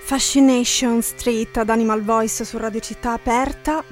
Fascination Street ad Animal Voice su Radio Città Aperta.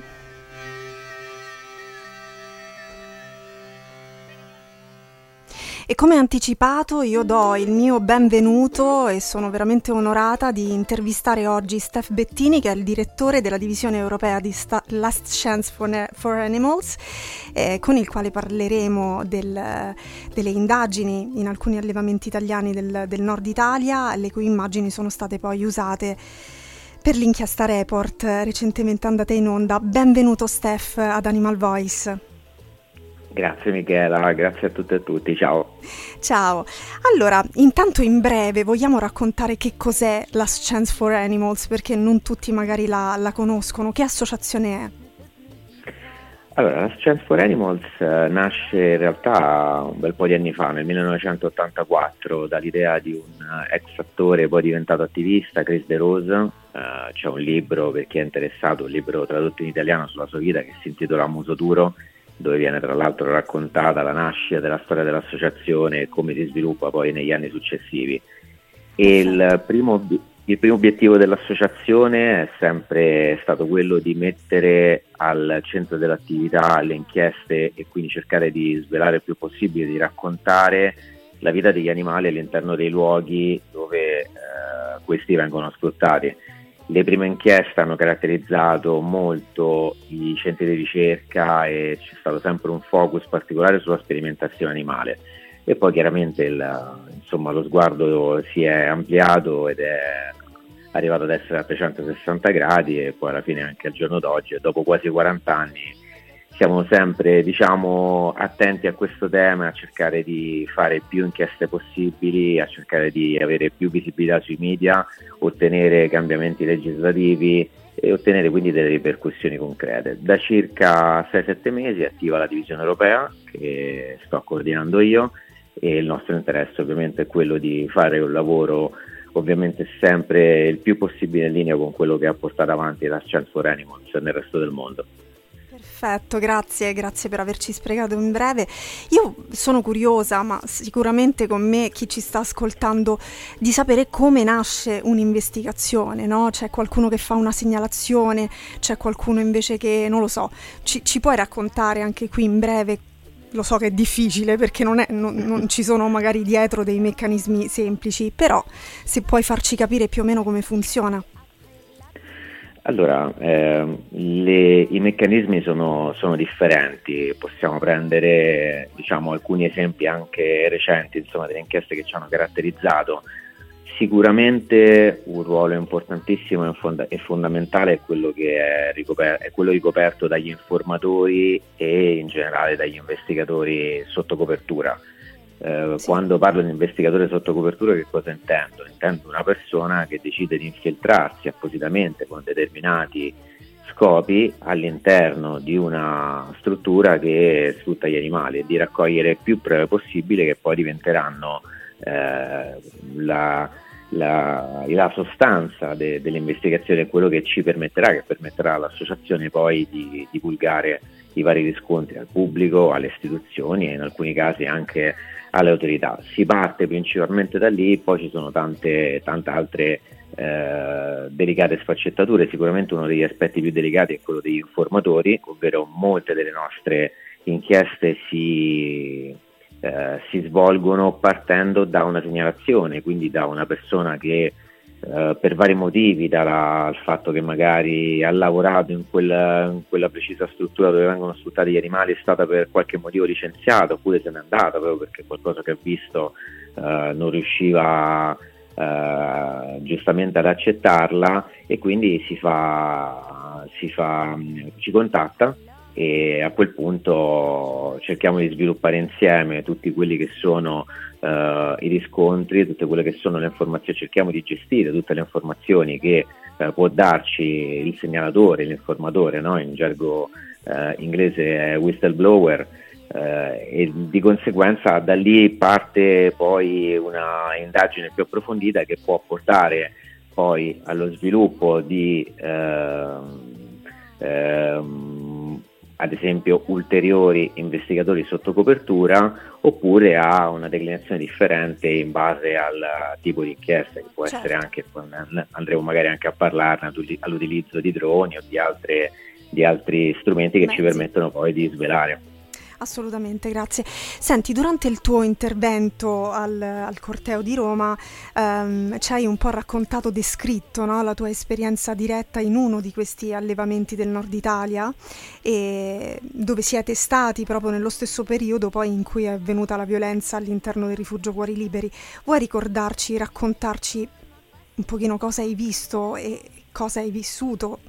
E come anticipato io do il mio benvenuto e sono veramente onorata di intervistare oggi Steph Bettini, che è il direttore della divisione europea di Last Chance for Animals, con il quale parleremo delle indagini in alcuni allevamenti italiani del nord Italia, le cui immagini sono state poi usate per l'inchiesta Report recentemente andata in onda. Benvenuto Steph ad Animal Voice. Grazie Michela, grazie a tutte e a tutti, ciao. Ciao, allora intanto in breve vogliamo raccontare che cos'è Last Chance for Animals, perché non tutti magari la conoscono, che associazione è? Allora, Last Chance for Animals nasce in realtà un bel po' di anni fa, nel 1984, dall'idea di un ex attore poi diventato attivista, Chris De Rose. C'è un libro, per chi è interessato, un libro tradotto in italiano sulla sua vita che si intitola Muso Duro, dove viene tra l'altro raccontata la nascita della storia dell'associazione e come si sviluppa poi negli anni successivi. E il primo obiettivo dell'associazione è sempre stato quello di mettere al centro dell'attività le inchieste e quindi cercare di svelare il più possibile, di raccontare la vita degli animali all'interno dei luoghi dove questi vengono sfruttati. Le prime inchieste hanno caratterizzato molto i centri di ricerca e c'è stato sempre un focus particolare sulla sperimentazione animale, e poi chiaramente lo sguardo si è ampliato ed è arrivato ad essere a 360 gradi, e poi alla fine anche al giorno d'oggi, dopo quasi 40 anni, siamo sempre attenti a questo tema, a cercare di fare più inchieste possibili, a cercare di avere più visibilità sui media, ottenere cambiamenti legislativi e ottenere quindi delle ripercussioni concrete. Da circa 6-7 mesi è attiva la divisione europea che sto coordinando io, e il nostro interesse ovviamente è quello di fare un lavoro ovviamente sempre il più possibile in linea con quello che ha portato avanti la Chance for Animals nel resto del mondo. Perfetto, grazie per averci spiegato in breve. Io sono curiosa, ma sicuramente con me chi ci sta ascoltando, di sapere come nasce un'investigazione, no? C'è qualcuno che fa una segnalazione, c'è qualcuno invece che, non lo so, ci puoi raccontare anche qui in breve? Lo so che è difficile perché non ci sono magari dietro dei meccanismi semplici, però se puoi farci capire più o meno come funziona. Allora, i meccanismi sono differenti. Possiamo prendere alcuni esempi anche recenti, delle inchieste che ci hanno caratterizzato. Sicuramente un ruolo importantissimo e fondamentale è quello che è quello ricoperto dagli informatori e in generale dagli investigatori sotto copertura. Quando parlo di investigatore sotto copertura, che cosa intendo? Intendo una persona che decide di infiltrarsi appositamente con determinati scopi all'interno di una struttura che sfrutta gli animali, e di raccogliere più prove possibili che poi diventeranno la sostanza dell'investigazione, quello che permetterà all'associazione poi di divulgare i vari riscontri al pubblico, alle istituzioni e in alcuni casi anche alle autorità. Si parte principalmente da lì, poi ci sono tante altre delicate sfaccettature. Sicuramente uno degli aspetti più delicati è quello degli informatori, ovvero molte delle nostre inchieste si svolgono partendo da una segnalazione, quindi da una persona che per vari motivi, dal fatto che magari ha lavorato in quella precisa struttura dove vengono sfruttati gli animali, è stata per qualche motivo licenziata, oppure se n'è andata proprio perché qualcosa che ha visto non riusciva giustamente ad accettarla, e quindi ci contatta, e a quel punto cerchiamo di sviluppare insieme tutti quelli che sono i riscontri, tutte quelle che sono le informazioni. Cerchiamo di gestire tutte le informazioni che può darci il segnalatore, l'informatore, no? In gergo inglese è whistleblower, e di conseguenza da lì parte poi una indagine più approfondita che può portare poi allo sviluppo di ad esempio ulteriori investigatori sotto copertura, oppure a una declinazione differente in base al tipo di inchiesta, che può essere anche, andremo magari anche a parlarne, all'utilizzo di droni o di altri strumenti che ci permettono poi di svelare. Assolutamente, grazie. Senti, durante il tuo intervento al Corteo di Roma ci hai un po' raccontato, descritto, no, la tua esperienza diretta in uno di questi allevamenti del Nord Italia, e dove siete stati proprio nello stesso periodo poi in cui è avvenuta la violenza all'interno del rifugio Cuori Liberi. Vuoi raccontarci un pochino cosa hai visto e cosa hai vissuto?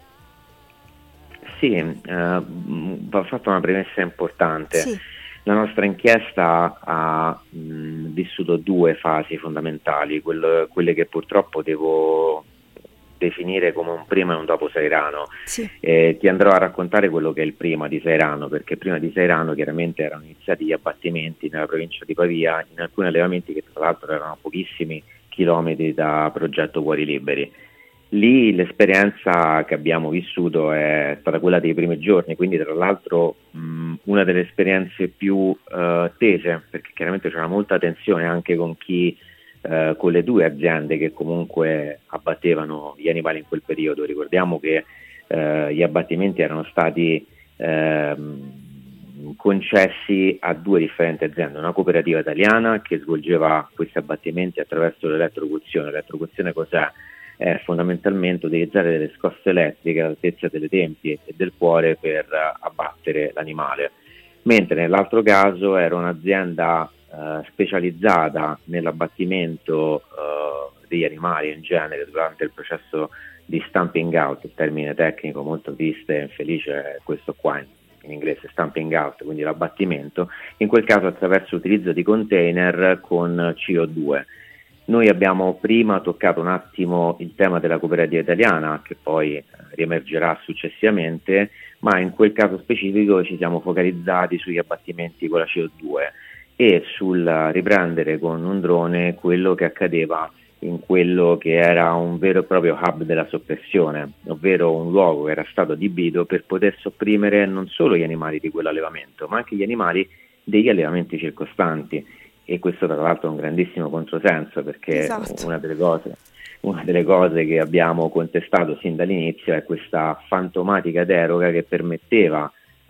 Sì, va fatta una premessa importante. Sì. La nostra inchiesta ha vissuto due fasi fondamentali, quelle che purtroppo devo definire come un prima e un dopo Sairano. Sì. Ti andrò a raccontare quello che è il prima di Sairano, perché prima di Sairano chiaramente erano iniziati gli abbattimenti nella provincia di Pavia, in alcuni allevamenti che tra l'altro erano a pochissimi chilometri da Progetto Cuori Liberi. Lì l'esperienza che abbiamo vissuto è stata quella dei primi giorni, quindi tra l'altro una delle esperienze più tese, perché chiaramente c'era molta tensione anche con con le due aziende che comunque abbattevano gli animali in quel periodo. Ricordiamo che gli abbattimenti erano stati concessi a due differenti aziende, una cooperativa italiana che svolgeva questi abbattimenti attraverso l'elettrocuzione. L'elettrocuzione cos'è? È fondamentalmente utilizzare delle scosse elettriche all'altezza delle tempie e del cuore per abbattere l'animale, mentre nell'altro caso era un'azienda specializzata nell'abbattimento degli animali in genere durante il processo di stamping out, il termine tecnico molto triste e infelice è questo qua in inglese, stamping out, quindi l'abbattimento, in quel caso attraverso l'utilizzo di container con CO2. Noi abbiamo prima toccato un attimo il tema della cooperativa italiana, che poi riemergerà successivamente, ma in quel caso specifico ci siamo focalizzati sugli abbattimenti con la CO2 e sul riprendere con un drone quello che accadeva in quello che era un vero e proprio hub della soppressione, ovvero un luogo che era stato adibito per poter sopprimere non solo gli animali di quell'allevamento, ma anche gli animali degli allevamenti circostanti. E questo tra l'altro è un grandissimo controsenso, perché esatto. una delle cose che abbiamo contestato sin dall'inizio è questa fantomatica deroga che permetteva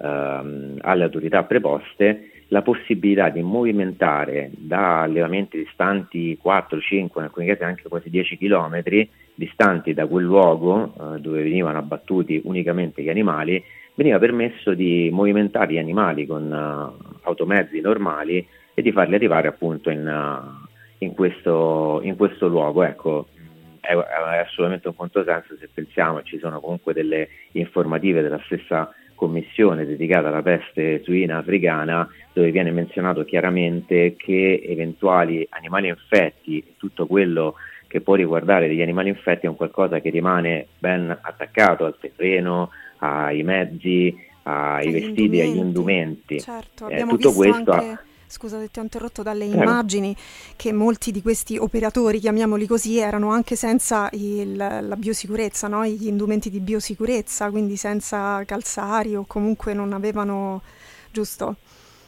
alle autorità preposte la possibilità di movimentare da allevamenti distanti 4, 5, in alcuni casi anche quasi 10 chilometri distanti da quel luogo dove venivano abbattuti unicamente gli animali, veniva permesso di movimentare gli animali con automezzi normali e di farli arrivare appunto in questo luogo. Ecco, è assolutamente un controsenso se pensiamo, ci sono comunque delle informative della stessa commissione dedicata alla peste suina africana, dove viene menzionato chiaramente che eventuali animali infetti e tutto quello che può riguardare degli animali infetti è un qualcosa che rimane ben attaccato al terreno, ai mezzi, ai vestiti, agli indumenti. Certo, abbiamo tutto visto questo anche, scusa se ti ho interrotto, dalle immagini che molti di questi operatori, chiamiamoli così, erano anche senza la biosicurezza, no? Gli indumenti di biosicurezza, quindi senza calzari o comunque non avevano, giusto?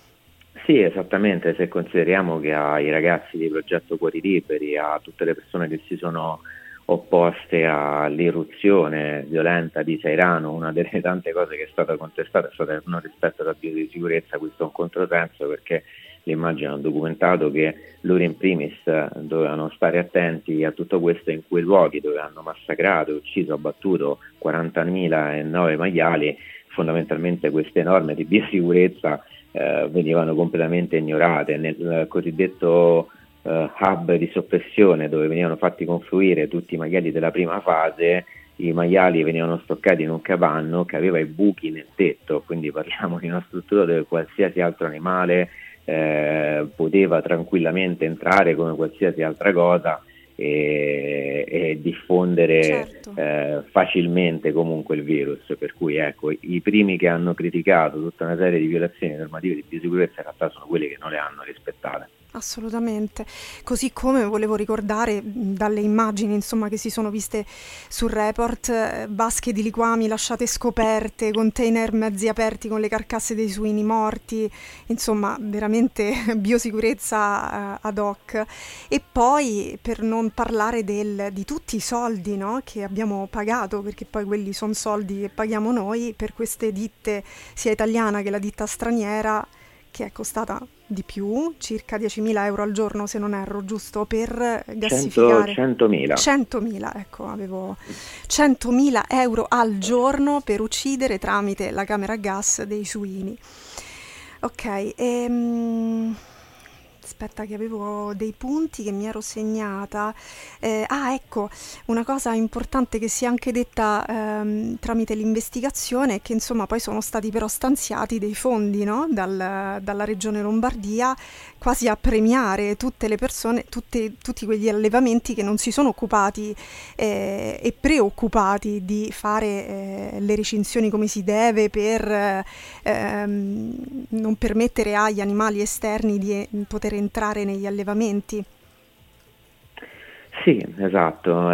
Sì, esattamente, se consideriamo che ai ragazzi di Progetto Cuori Liberi, a tutte le persone che si sono opposte all'irruzione violenta di Sairano, una delle tante cose che è stata contestata è stata il non rispetto della biosicurezza. Questo è un controsenso, perché le immagini hanno documentato che loro in primis dovevano stare attenti a tutto questo in quei luoghi dove hanno massacrato, ucciso, abbattuto 40.009 maiali. Fondamentalmente queste norme di biosicurezza venivano completamente ignorate. Nel cosiddetto hub di soppressione, dove venivano fatti confluire tutti i maiali della prima fase, i maiali venivano stoccati in un capanno che aveva i buchi nel tetto, quindi parliamo di una struttura dove qualsiasi altro animale poteva tranquillamente entrare come qualsiasi altra cosa e diffondere Certo. facilmente comunque il virus, per cui ecco, i primi che hanno criticato tutta una serie di violazioni normative di biosicurezza in realtà sono quelli che non le hanno rispettate. Assolutamente, così come volevo ricordare dalle immagini insomma che si sono viste sul report, vasche di liquami lasciate scoperte, container mezzi aperti con le carcasse dei suini morti, insomma veramente biosicurezza ad hoc. E poi per non parlare di tutti i soldi, no, che abbiamo pagato, perché poi quelli sono soldi che paghiamo noi per queste ditte, sia italiana che la ditta straniera, che è costata di più, circa 10.000 euro al giorno se non erro, giusto, per gassificare. 100.000. 100.000, ecco, avevo 100.000 euro al giorno per uccidere tramite la camera a gas dei suini. Ok, aspetta che avevo dei punti che mi ero segnata. Ecco, una cosa importante che si è anche detta tramite l'investigazione è che insomma poi sono stati però stanziati dei fondi, no? Dalla Regione Lombardia, quasi a premiare tutte le persone, tutti quegli allevamenti che non si sono occupati e preoccupati di fare le recinzioni come si deve per non permettere agli animali esterni di poter entrare negli allevamenti. Sì, esatto.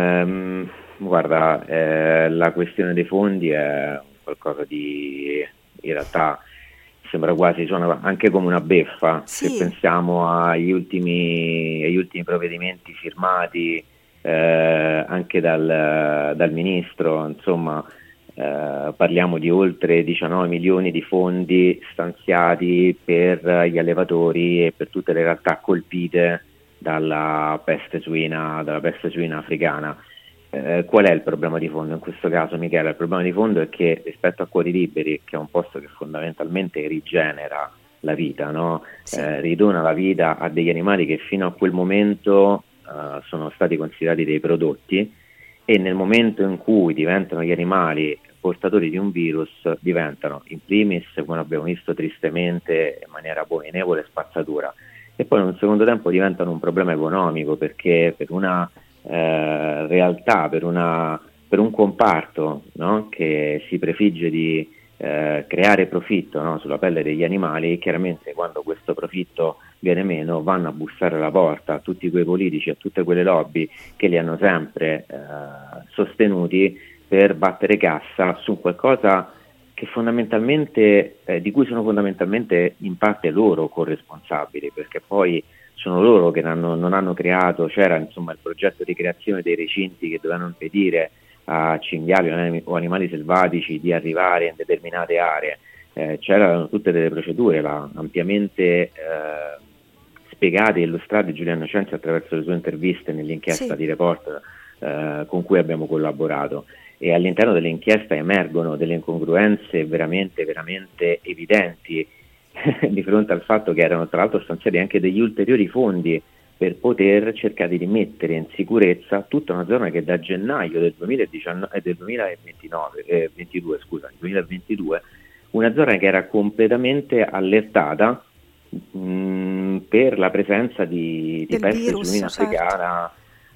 Guarda, la questione dei fondi è qualcosa di, in realtà sembra quasi, suona anche come una beffa, Sì. Se pensiamo agli ultimi provvedimenti firmati anche dal ministro, insomma, parliamo di oltre 19 milioni di fondi stanziati per gli allevatori e per tutte le realtà colpite dalla peste suina africana. Qual è il problema di fondo in questo caso, Michele? Il problema di fondo è che rispetto a Cuori Liberi, che è un posto che fondamentalmente rigenera la vita, no? Sì. Ridona la vita a degli animali che fino a quel momento sono stati considerati dei prodotti, e nel momento in cui diventano gli animali portatori di un virus, diventano in primis, come abbiamo visto tristemente in maniera abominevole, spazzatura, e poi in un secondo tempo diventano un problema economico, perché per una realtà, per un comparto, no, che si prefigge di creare profitto, no, sulla pelle degli animali, chiaramente quando questo profitto viene meno vanno a bussare alla porta a tutti quei politici, a tutte quelle lobby che li hanno sempre sostenuti per battere cassa su qualcosa che fondamentalmente di cui sono fondamentalmente in parte loro corresponsabili, perché poi sono loro che non hanno creato, c'era insomma il progetto di creazione dei recinti che dovevano impedire a cinghiali o animali selvatici di arrivare in determinate aree, c'erano tutte delle procedure ampiamente spiegate e illustrate Giulia Innocenzi attraverso le sue interviste nell'inchiesta Sì. di Report con cui abbiamo collaborato, e all'interno dell'inchiesta emergono delle incongruenze veramente, veramente evidenti di fronte al fatto che erano tra l'altro stanziati anche degli ulteriori fondi per poter cercare di mettere in sicurezza tutta una zona che da gennaio del 2022, una zona che era completamente allertata per la presenza di peste suina africana,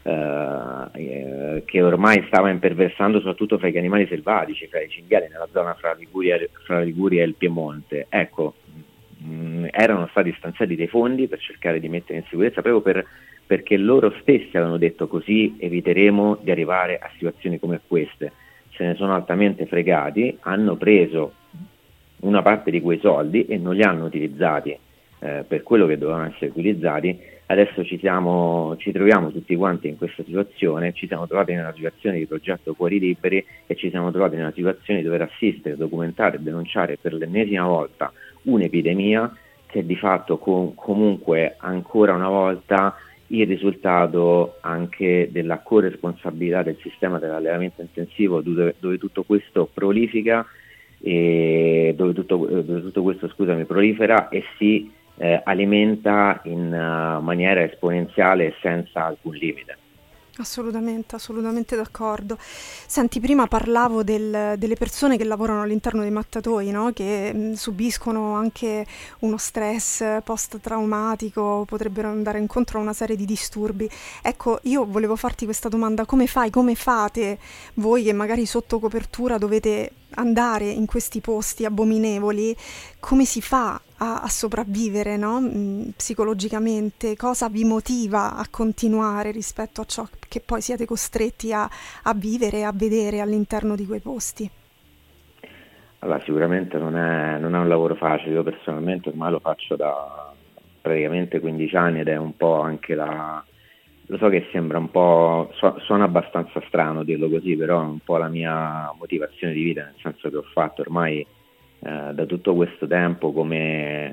che ormai stava imperversando soprattutto fra gli animali selvatici, fra i cinghiali nella zona fra Liguria e il Piemonte. Ecco, erano stati stanziati dei fondi per cercare di mettere in sicurezza, proprio perché loro stessi avevano detto: così eviteremo di arrivare a situazioni come queste. Se ne sono altamente fregati, hanno preso una parte di quei soldi e non li hanno utilizzati per quello che dovevano essere utilizzati. Adesso ci troviamo tutti quanti in questa situazione, ci siamo trovati nella situazione di progetto Cuori Liberi e ci siamo trovati nella situazione di dover assistere, documentare e denunciare per l'ennesima volta un'epidemia che è di fatto comunque ancora una volta il risultato anche della corresponsabilità del sistema dell'allevamento intensivo, dove tutto questo prolifica e dove tutto questo prolifera e si alimenta in maniera esponenziale senza alcun limite. Assolutamente d'accordo. Senti, prima parlavo delle persone che lavorano all'interno dei mattatoi, no? Che subiscono anche uno stress post-traumatico, potrebbero andare incontro a una serie di disturbi. Ecco, io volevo farti questa domanda: come fate voi che magari sotto copertura dovete andare in questi posti abominevoli, come si fa a sopravvivere, no? Psicologicamente, cosa vi motiva a continuare rispetto a ciò che poi siete costretti a vivere, a vedere all'interno di quei posti? Allora, sicuramente non è un lavoro facile, io personalmente ormai lo faccio da praticamente 15 anni ed è un po' anche lo so che sembra un po', suona abbastanza strano dirlo così, però è un po' la mia motivazione di vita, nel senso che ho fatto ormai da tutto questo tempo come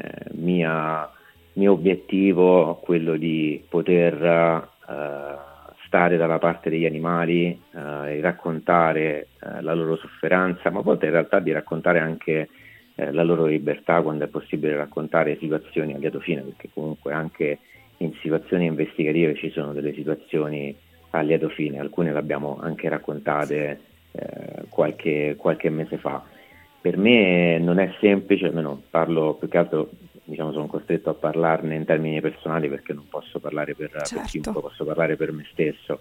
mio obiettivo quello di poter stare dalla parte degli animali e raccontare la loro sofferenza, ma a volte in realtà di raccontare anche la loro libertà quando è possibile raccontare situazioni a lieto fine, perché comunque anche in situazioni investigative ci sono delle situazioni a lieto fine, alcune le abbiamo anche raccontate qualche mese fa. Per me non è semplice, almeno parlo più che altro, diciamo, sono costretto a parlarne in termini personali perché non posso parlare per Certo, chiunque, posso parlare per me stesso.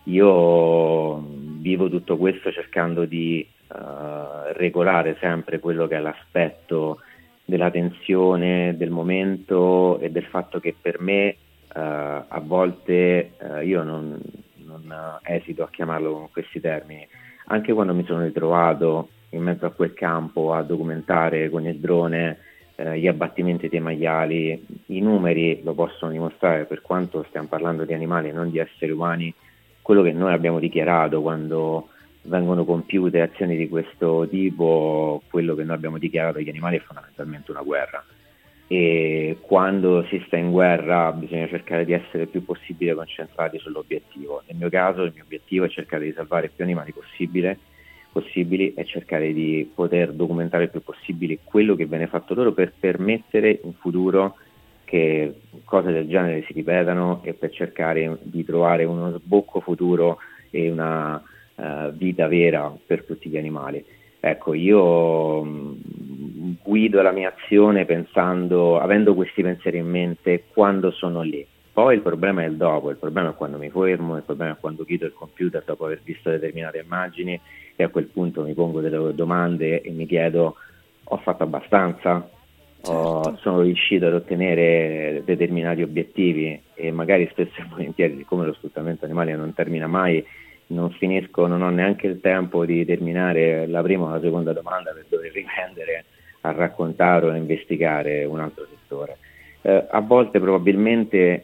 Io vivo tutto questo cercando di regolare sempre quello che è l'aspetto della tensione, del momento e del fatto che per me a volte io non esito a chiamarlo con questi termini, anche quando mi sono ritrovato in mezzo a quel campo a documentare con il drone gli abbattimenti dei maiali, i numeri lo possono dimostrare, per quanto stiamo parlando di animali e non di esseri umani, quello che noi abbiamo dichiarato quando vengono compiute azioni di questo tipo, quello che noi abbiamo dichiarato agli animali è fondamentalmente una guerra. E quando si sta in guerra bisogna cercare di essere il più possibile concentrati sull'obiettivo. Nel mio caso il mio obiettivo è cercare di salvare più animali possibili e cercare di poter documentare il più possibile quello che viene fatto loro per permettere in futuro che cose del genere si ripetano e per cercare di trovare uno sbocco futuro e una vita vera per tutti gli animali. Ecco, io guido la mia azione avendo questi pensieri in mente quando sono lì. Poi il problema è il dopo, il problema è quando mi fermo, il problema è quando chiudo il computer dopo aver visto determinate immagini e a quel punto mi pongo delle domande e mi chiedo: ho fatto abbastanza? certo. Sono riuscito ad ottenere determinati obiettivi? E magari spesso e volentieri, siccome lo sfruttamento animale non termina mai, non ho neanche il tempo di terminare la prima o la seconda domanda per dover riprendere a raccontare o a investigare un altro settore. A volte probabilmente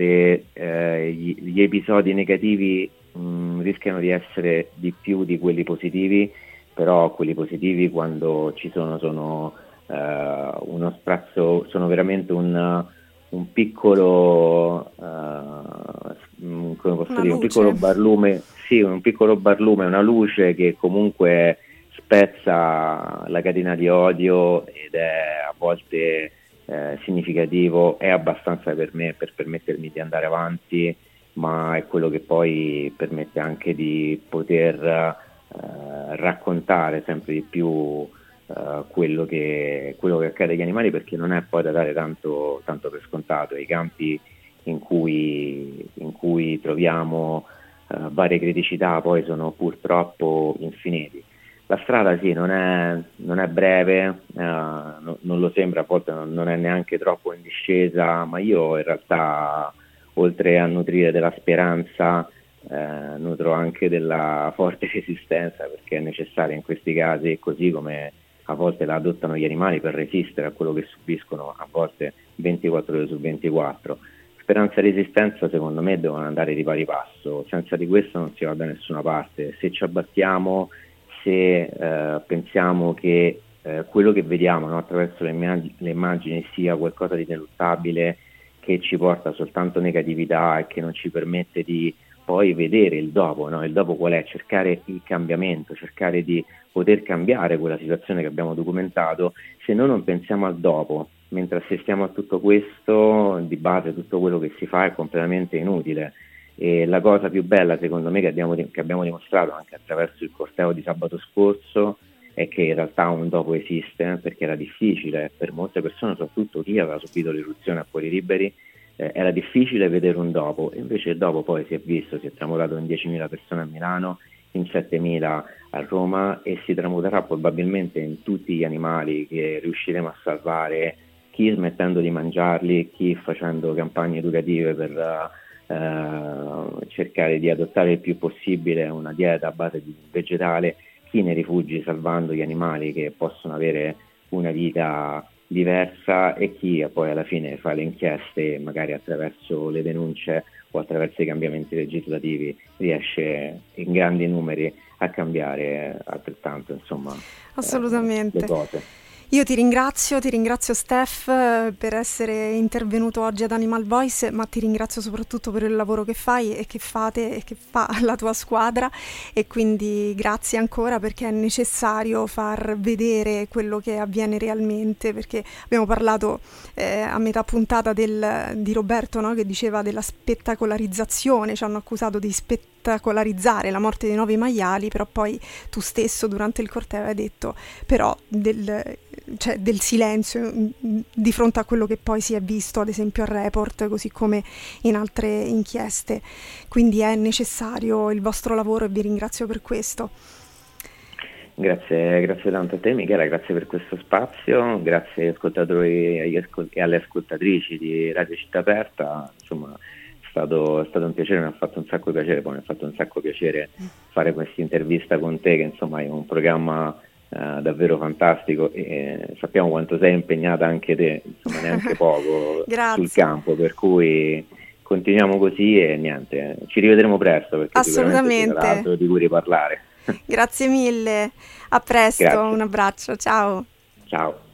gli episodi negativi rischiano di essere di più di quelli positivi, però quelli positivi quando ci sono uno sprazzo, sono veramente un piccolo, come posso Una dire, un piccolo luce, barlume, sì, un piccolo barlume, una luce che comunque spezza la catena di odio ed è a volte significativo, è abbastanza per me per permettermi di andare avanti, ma è quello che poi permette anche di poter raccontare sempre di più quello che accade agli animali, perché non è poi da dare tanto per scontato. I campi in cui troviamo varie criticità poi sono purtroppo infiniti. La strada sì, non è breve, non lo sembra, a volte non è neanche troppo in discesa, ma io in realtà, oltre a nutrire della speranza, nutro anche della forte resistenza, perché è necessaria in questi casi, così come a volte la adottano gli animali per resistere a quello che subiscono, a volte 24 ore su 24. Speranza e resistenza secondo me devono andare di pari passo, senza di questo non si va da nessuna parte. Se ci abbattiamo, se pensiamo che quello che vediamo, no, attraverso le immagini sia qualcosa di ineluttabile, che ci porta soltanto negatività e che non ci permette di poi vedere il dopo, no? Il dopo qual è? Cercare il cambiamento, cercare di poter cambiare quella situazione che abbiamo documentato. Se noi non pensiamo al dopo, mentre assistiamo a tutto questo, di base tutto quello che si fa è completamente inutile. E la cosa più bella secondo me che abbiamo dimostrato anche attraverso il corteo di sabato scorso è che in realtà un dopo esiste, perché era difficile per molte persone, soprattutto chi aveva subito l'irruzione a Cuori Liberi, era difficile vedere un dopo, e invece il dopo poi si è visto, si è tramutato in 10.000 persone a Milano, in 7.000 a Roma, e si tramuterà probabilmente in tutti gli animali che riusciremo a salvare, chi smettendo di mangiarli, chi facendo campagne educative per cercare di adottare il più possibile una dieta a base di vegetale, chi nei rifugi salvando gli animali che possono avere una vita diversa e chi poi alla fine fa le inchieste, magari attraverso le denunce o attraverso i cambiamenti legislativi riesce in grandi numeri a cambiare altrettanto, insomma, Assolutamente. le cose. Io ti ringrazio Steph per essere intervenuto oggi ad Animal Voice, ma ti ringrazio soprattutto per il lavoro che fai e che fate e che fa la tua squadra, e quindi grazie ancora, perché è necessario far vedere quello che avviene realmente, perché abbiamo parlato a metà puntata di Roberto, no? Che diceva della spettacolarizzazione, ci hanno accusato di spettacolarizzare la morte dei 9 maiali, però poi tu stesso durante il corteo hai detto però del silenzio di fronte a quello che poi si è visto ad esempio al Report, così come in altre inchieste, quindi è necessario il vostro lavoro e vi ringrazio per questo. Grazie tanto a te Michela, grazie per questo spazio, grazie agli ascoltatori e alle ascoltatrici di Radio Città Aperta, insomma è stato un piacere, mi ha fatto un sacco piacere, poi mi ha fatto un sacco piacere fare questa intervista con te, che insomma è un programma davvero fantastico, e sappiamo quanto sei impegnata anche te, insomma neanche poco sul campo, per cui continuiamo così e niente, ci rivedremo presto perché sicuramente ci sarà altro di cui riparlare. Grazie mille, a presto, grazie. Un abbraccio, ciao. Ciao.